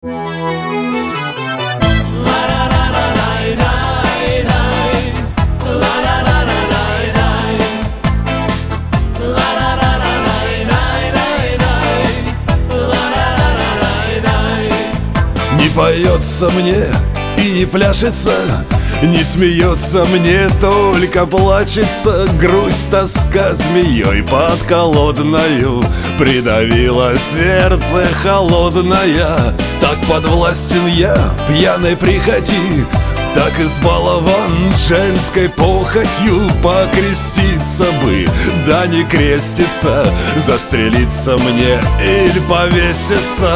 Не поется мне и не пляшется, не смеется мне, только плачется. Грусть, тоска змеей подколодною придавила сердце холодное. Так подвластен я пьяной прихоти, так избалован женской похотью. Покреститься бы, да не креститься, застрелиться мне или повеситься.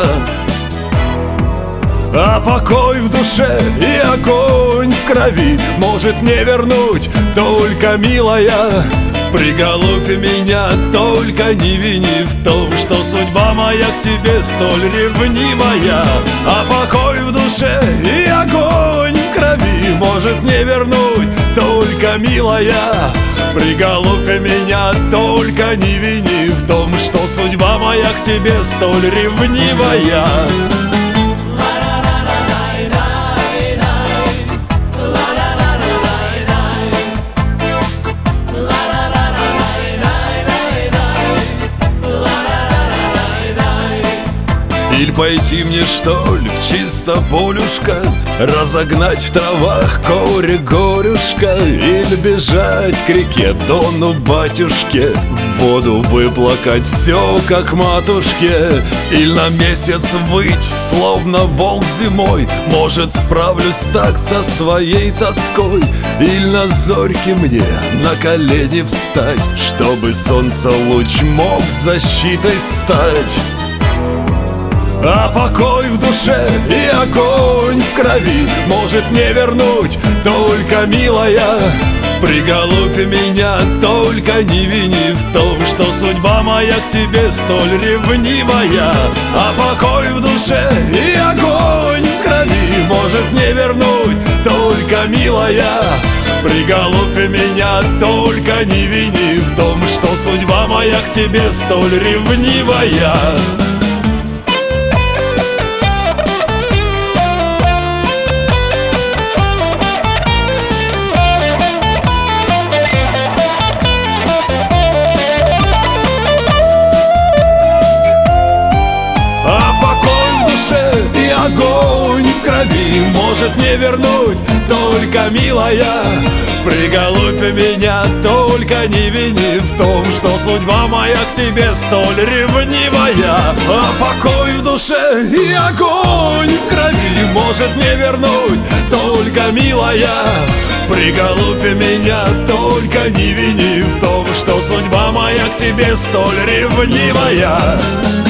А покой в душе и огонь в крови может не вернуть только милая. Приголубь меня, только не вини в том, что судьба моя к тебе столь ревнивая. А покой в душе и огонь в крови может не вернуть только милая. Приголубь меня, только не вини в том, что судьба моя к тебе столь ревнивая. Или пойти мне, что ли, в чисто полюшко, разогнать в травах горе-горюшка, или бежать к реке Дону батюшке, в воду выплакать все, как матушке. Или на месяц выть, словно волк зимой, может, справлюсь так со своей тоской. Или на зорьке мне на колени встать, чтобы солнце луч мог защитой стать. А покой в душе и огонь в крови может не вернуть только милая. Приголубь меня, только не вини в том, что судьба моя к тебе столь ревнивая. А покой в душе и огонь в крови может не вернуть только милая. Приголубь меня, только не вини в том, что судьба моя к тебе столь ревнивая. И огонь в крови может не вернуть только милая. Приголубь меня, только не вини в том, что судьба моя к тебе столь ревнивая. А покой в душе и огонь в крови может не вернуть только милая. Приголубь меня, только не вини в том, что судьба моя к тебе столь ревнивая.